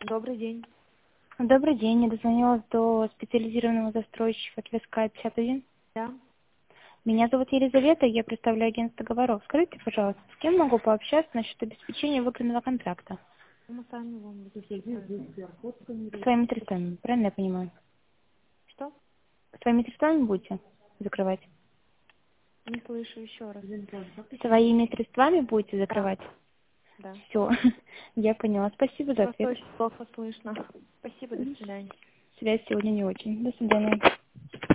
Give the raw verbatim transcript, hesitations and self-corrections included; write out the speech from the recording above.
Добрый день. Добрый день. Я дозвонилась до специализированного застройщика Тверская пятьдесят один. Да. Меня зовут Елизавета, я представляю агентство договоров. Скажите, пожалуйста, с кем могу пообщаться насчет обеспечения выгодного контракта? Мы сами вам будем. Своими средствами, правильно я понимаю? Что? Своими средствами будете закрывать? Не слышу еще раз. Своими средствами будете Да, закрывать? да. Все, я поняла. Спасибо за Вас ответ. очень плохо слышно. Спасибо, до свидания. Связь сегодня не очень. До свидания.